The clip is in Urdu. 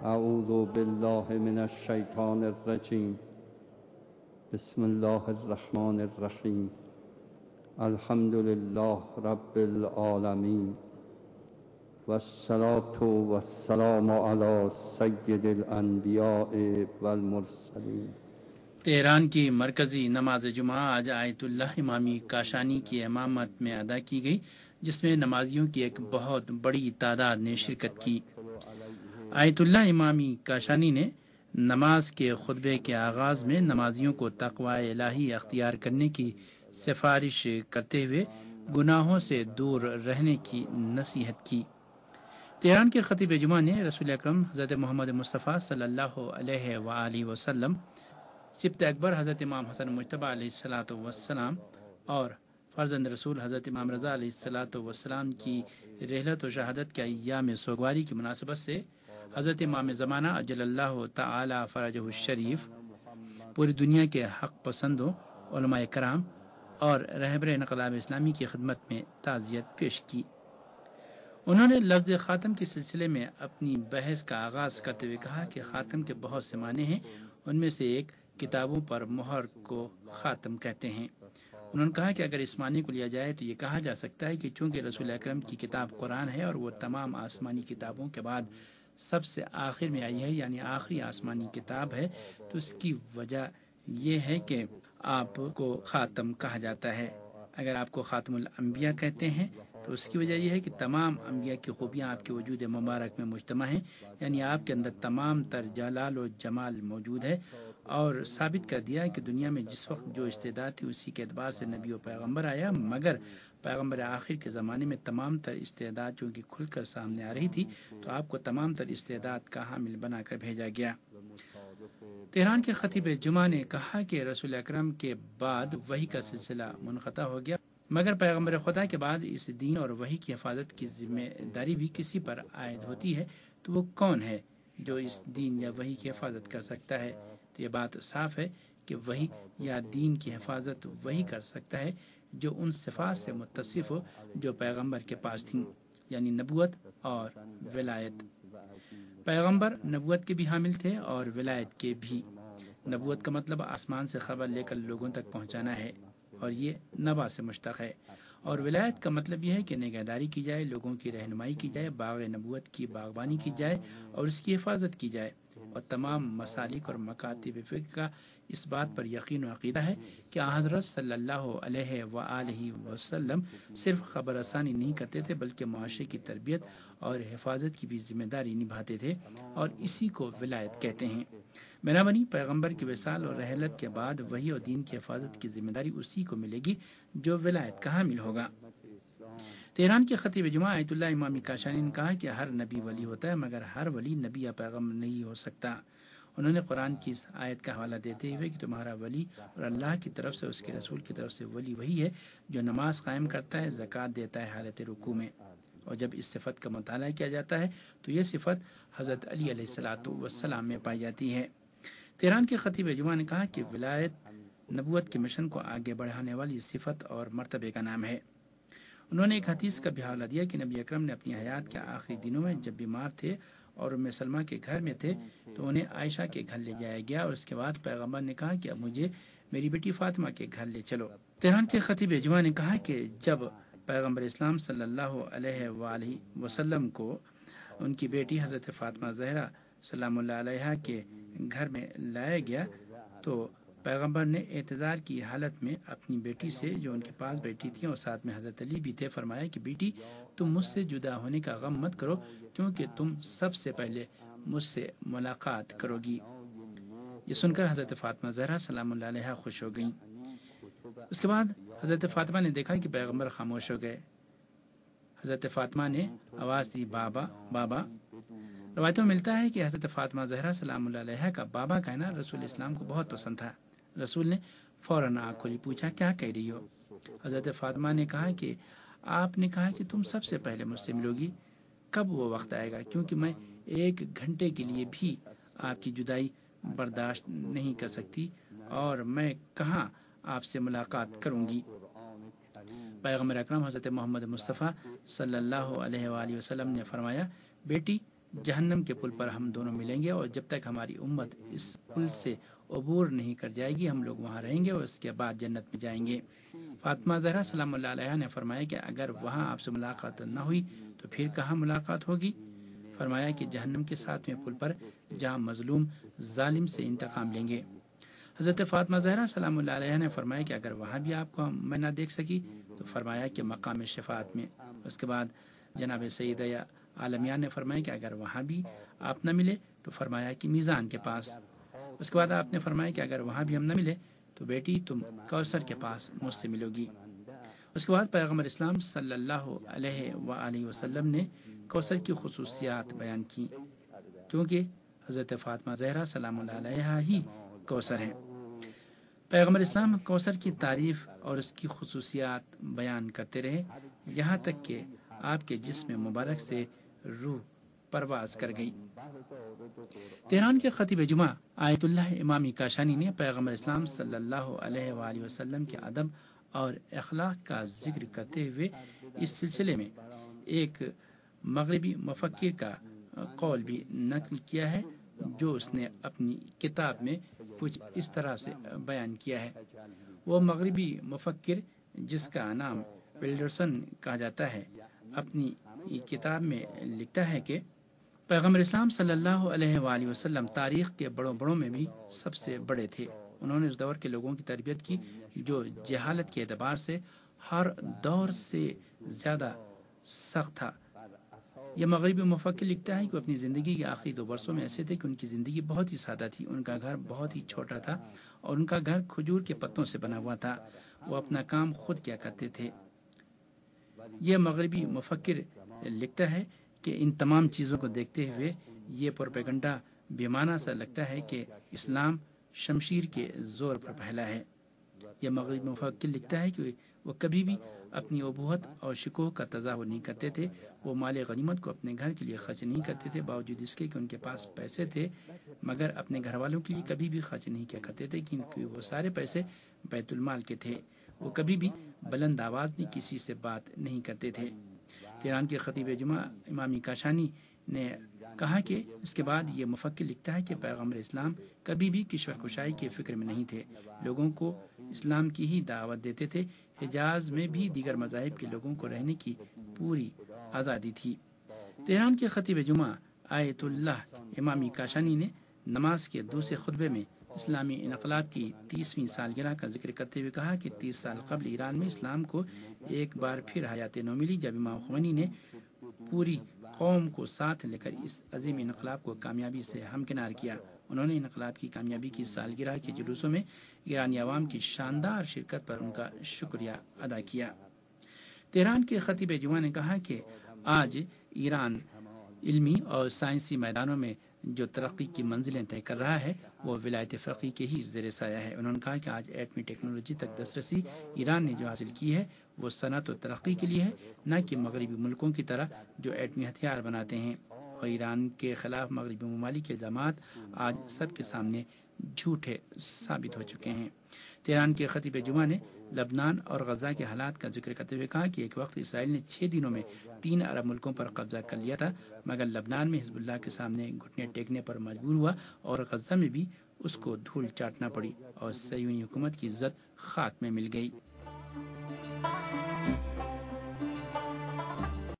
اعوذ باللہ من الشیطان الرجیم بسم اللہ الرحمن الرحیم الحمد للہ رب العالمین والصلاة والسلام علی سید الانبیاء والمرسلین۔ تہران کی مرکزی نماز جمعہ آج آیت اللہ امامی کاشانی کی امامت میں ادا کی گئی، جس میں نمازیوں کی ایک بہت بڑی تعداد نے شرکت کی۔ آیت اللہ امامی کاشانی نے نماز کے خطبے کے آغاز میں نمازیوں کو تقوی الہی اختیار کرنے کی سفارش کرتے ہوئے گناہوں سے دور رہنے کی نصیحت کی۔ تہران کے خطیب جمعہ نے رسول اکرم حضرت محمد مصطفیٰ صلی اللہ علیہ وآلہ وسلم، سبط اکبر حضرت امام حسن مجتبیٰ علیہ السلام اور فرزند رسول حضرت امام رضا علیہ السلام کی رحلت و شہادت کے ایام سوگواری کی مناسبت سے حضرت امام زمانہ اجل اللہ تعالی فرجہ الشریف، پوری دنیا کے حق پسندوں، علماء کرام اور رہبر انقلاب اسلامی کی خدمت میں تعزیت پیش کی۔ انہوں نے لفظ خاتم کے سلسلے میں اپنی بحث کا آغاز کرتے ہوئے کہا کہ خاتم کے بہت سے معنی ہیں، ان میں سے ایک کتابوں پر مہر کو خاتم کہتے ہیں۔ انہوں نے کہا کہ اگر اس معنی کو لیا جائے تو یہ کہا جا سکتا ہے کہ چونکہ رسول اکرم کی کتاب قرآن ہے اور وہ تمام آسمانی کتابوں کے بعد سب سے آخر میں آئی ہے، یعنی آخری آسمانی کتاب ہے، تو اس کی وجہ یہ ہے کہ آپ کو خاتم کہا جاتا ہے۔ اگر آپ کو خاتم الانبیاء کہتے ہیں تو اس کی وجہ یہ ہے کہ تمام انبیاء کی خوبیاں آپ کے وجود مبارک میں مجتمع ہیں، یعنی آپ کے اندر تمام تر جلال و جمال موجود ہے، اور ثابت کر دیا کہ دنیا میں جس وقت جو استعداد تھی اسی کے اعتبار سے نبی و پیغمبر آیا، مگر پیغمبر آخر کے زمانے میں تمام تر استعداد جو کہ کھل کر سامنے آ رہی تھی، تو آپ کو تمام تر استعداد کا حامل بنا کر بھیجا گیا۔ تہران کے خطیب جمعہ نے کہا کہ رسول اکرم کے بعد وحی کا سلسلہ منقطع ہو گیا، مگر پیغمبر خدا کے بعد اس دین اور وحی کی حفاظت کی ذمہ داری بھی کسی پر عائد ہوتی ہے، تو وہ کون ہے جو اس دین یا وحی کی حفاظت کر سکتا ہے؟ تو یہ بات صاف ہے کہ وحی یا دین کی حفاظت وہی کر سکتا ہے جو ان صفات سے متصف ہو جو پیغمبر کے پاس تھیں، یعنی نبوت اور ولایت۔ پیغمبر نبوت کے بھی حامل تھے اور ولایت کے بھی۔ نبوت کا مطلب آسمان سے خبر لے کر لوگوں تک پہنچانا ہے، اور یہ نبا سے مشتق ہے، اور ولایت کا مطلب یہ ہے کہ نگہداری کی جائے، لوگوں کی رہنمائی کی جائے، باغ نبوت کی باغبانی کی جائے اور اس کی حفاظت کی جائے، اور تمام مسالک اور مکاتب فکر کا اس بات پر یقین و عقیدہ ہے کہ حضرت صلی اللہ علیہ وآلہ وسلم صرف خبر رسانی نہیں کرتے تھے بلکہ معاشرے کی تربیت اور حفاظت کی بھی ذمہ داری نبھاتے تھے، اور اسی کو ولایت کہتے ہیں۔ بنابراین پیغمبر کی وصال اور رحلت کے بعد وحی اور دین کی حفاظت کی ذمہ داری اسی کو ملے گی جو ولایت کا حامل ہوگا۔ تہران کے خطیب جمعہ آیت اللہ امامی کاشانی نے کہا کہ ہر نبی ولی ہوتا ہے، مگر ہر ولی نبی یا پیغمبر نہیں ہو سکتا۔ انہوں نے قرآن کی اس آیت کا حوالہ دیتے ہوئے کہ تمہارا ولی اور اللہ کی طرف سے اس کے رسول کی طرف سے ولی وہی ہے جو نماز قائم کرتا ہے، زکوٰۃ دیتا ہے حالت رکوع میں۔ اور جب اس صفت کا مطالعہ کیا جاتا ہے تو یہ صفت حضرت علی علیہ السلام میں پائی جاتی ہے۔ تہران کے خطیب جمعہ نے کہا کہ ولایت نبوت کے مشن کو آگے بڑھانے والی صفت اور مرتبے کا نام ہے۔ انہوں نے ایک حدیث کا بھی حوالہ دیا کہ نبی اکرم نے اپنی حیات کے آخری دنوں میں جب بیمار تھے اور ام سلمہ کے گھر میں تھے تو انہیں عائشہ کے گھر لے جایا گیا، اور اس کے بعد پیغمبر نے کہا کہ اب مجھے میری بیٹی فاطمہ کے گھر لے چلو۔ تہران کے خطیب جمعہ نے کہا کہ جب پیغمبر اسلام صلی اللہ علیہ وآلہ وسلم کو ان کی بیٹی حضرت فاطمہ زہرا سلام اللہ علیہا کے گھر میں لایا گیا تو پیغمبر نے اعتذار کی حالت میں اپنی بیٹی سے جو ان کے پاس بیٹھی تھی اور ساتھ میں حضرت علی بھی تھے فرمایا کہ بیٹی تم مجھ سے جدا ہونے کا غم مت کرو، کیونکہ تم سب سے پہلے مجھ سے ملاقات کرو گی۔ یہ سن کر حضرت فاطمہ زہرا سلام اللہ علیہا خوش ہو گئیں۔ اس کے بعد حضرت فاطمہ نے دیکھا کہ پیغمبر خاموش ہو گئے۔ حضرت فاطمہ نے آواز دی بابا بابا۔ روایتوں میں ملتا ہے کہ حضرت فاطمہ زہرا سلام اللہ علیہا کا بابا کہنا رسول اسلام کو بہت پسند تھا۔ رسول نے فوراً آنکھ کھولی، پوچھا کیا کہہ رہی ہو؟ حضرت فاطمہ نے کہا کہ آپ نے کہا کہ تم سب سے پہلے مجھ سے ملو گی، کب وہ وقت آئے گا؟ کیونکہ میں 1 گھنٹے کے لیے بھی آپ کی جدائی برداشت نہیں کر سکتی، اور میں کہاں آپ سے ملاقات کروں گی۔ پیغمبر اکرم حضرت محمد مصطفیٰ صلی اللہ علیہ وآلہ وسلم نے فرمایا بیٹی جہنم کے پل پر ہم دونوں ملیں گے، اور جب تک ہماری امت اس پل سے عبور نہیں کر جائے گی ہم لوگ وہاں رہیں گے اور اس کے بعد جنت میں جائیں گے۔ فاطمہ زہرا سلام اللہ علیہ نے فرمایا کہ اگر وہاں آپ سے ملاقات نہ ہوئی تو پھر کہاں ملاقات ہوگی؟ فرمایا کہ جہنم کے 7ویں پل پر، جہاں مظلوم ظالم سے انتقام لیں گے۔ حضرت فاطمہ زہرا سلام اللہ علیہ نے فرمایا کہ اگر وہاں بھی آپ کو میں نہ دیکھ سکی تو فرمایا کہ مقام شفاعت میں۔ اس کے بعد جناب سیدہ عالمیہ نے فرمایا کہ اگر وہاں بھی آپ نہ ملے تو فرمایا کہ میزان کے پاس۔ اس کے بعد آپ نے فرمایا کہ اگر وہاں بھی ہم نہ ملے تو بیٹی تم کوثر کے پاس مجھ سے ملو گی۔ اس کے بعد پیغمبر اسلام صلی اللہ علیہ وآلہ وسلم نے کوثر کی خصوصیات بیان کی، کیونکہ حضرت فاطمہ زہرا سلام اللہ علیہ ہی کوثر ہیں۔ پیغمبر اسلام کوثر کی تعریف اور اس کی خصوصیات بیان کرتے رہے، یہاں تک کہ آپ کے جسم مبارک سے روح پرواز کر گئی۔ تہران کے خطیب جمعہ آیت اللہ امامی کاشانی نے پیغمبر اسلام صلی اللہ علیہ وآلہ وسلم کے ادب اور اخلاق کا ذکر کرتے ہوئے اس سلسلے میں ایک مغربی مفکر کا قول بھی نقل کیا ہے، جو اس نے اپنی کتاب میں کچھ اس طرح سے بیان کیا ہے۔ وہ مغربی مفکر جس کا نام ولڈرسن کہا جاتا ہے، اپنی کتاب میں لکھتا ہے کہ پیغمبر اسلام صلی اللہ علیہ وآلہ وسلم تاریخ کے بڑوں میں بھی سب سے بڑے تھے۔ انہوں نے اس دور کے لوگوں کی تربیت کی جو جہالت کے اعتبار سے ہر دور سے زیادہ سخت تھا۔ یہ مغربی مفکر لکھتا ہے کہ وہ اپنی زندگی کے آخری 2 برسوں میں ایسے تھے کہ ان کی زندگی بہت ہی سادہ تھی۔ ان کا گھر بہت ہی چھوٹا تھا اور ان کا گھر کھجور کے پتوں سے بنا ہوا تھا۔ وہ اپنا کام خود کیا کرتے تھے۔ یہ مغربی مفکر لکھتا ہے کہ ان تمام چیزوں کو دیکھتے ہوئے یہ پروپیگنڈا بیمانہ سا لگتا ہے کہ اسلام شمشیر کے زور پر پھیلا ہے۔ یہ مغربی مفکر لکھتا ہے کہ وہ کبھی بھی اپنی ابوت اور شکوہ کا تظاہر نہیں کرتے تھے۔ وہ مال غنیمت کو اپنے گھر کے لیے خرچ نہیں کرتے تھے، باوجود اس کے کہ ان کے پاس پیسے تھے، مگر اپنے گھر والوں کے لیے کبھی بھی خرچ نہیں کیا کرتے تھے، کیونکہ وہ سارے پیسے بیت المال کے تھے۔ وہ کبھی بھی بلند آواز میں کسی سے بات نہیں کرتے تھے۔ تہران کے خطیب جمعہ امامی کاشانی نے کہا کہ اس کے بعد یہ مفکر لکھتا ہے کہ پیغمبر اسلام کبھی بھی کشور کشائی کے فکر میں نہیں تھے، لوگوں کو اسلام کی ہی دعوت دیتے تھے۔ حجاز میں بھی دیگر مذاہب کے لوگوں کو رہنے کی پوری آزادی تھی۔ تہران کے خطیب جمعہ آیت اللہ امامی کاشانی نے نماز کے دوسرے خطبے میں اسلامی انقلاب کی 30ویں سالگرہ کا ذکر کرتے ہوئے کہا کہ 30 سال قبل ایران میں اسلام کو ایک بار پھر حیات نو ملی، جب امام خمینی نے پوری قوم کو ساتھ لے کر اس عظیم انقلاب کو کامیابی سے ہمکنار کیا۔ انہوں نے انقلاب کی کامیابی کی سالگرہ کے جلوسوں میں ایرانی عوام کی شاندار شرکت پر ان کا شکریہ ادا کیا۔ تہران کے خطیب جمعہ نے کہا کہ آج ایران علمی اور سائنسی میدانوں میں جو ترقی کی منزلیں طے کر رہا ہے وہ ولایت فقیہ کے ہی زیر سایہ ہے۔ انہوں نے کہا کہ آج ایٹمی ٹیکنالوجی تک دسترسی ایران نے جو حاصل کی ہے وہ صنعت و ترقی کے لیے ہے، نہ کہ مغربی ملکوں کی طرح جو ایٹمی ہتھیار بناتے ہیں۔ اور ایران کے خلاف مغربی ممالک کے الزامات آج سب کے سامنے جھوٹے ثابت ہو چکے ہیں۔ تہران کے خطیب جمعہ نے لبنان اور غزہ کے حالات کا ذکر کرتے ہوئے کہا کہ ایک وقت اسرائیل نے 6 دنوں میں 3 عرب ملکوں پر قبضہ کر لیا تھا، مگر لبنان میں حزب اللہ کے سامنے گھٹنے ٹیکنے پر مجبور ہوا اور غزہ میں بھی اس کو دھول چاٹنا پڑی اور صہیونی حکومت کی عزت خاک میں مل گئی۔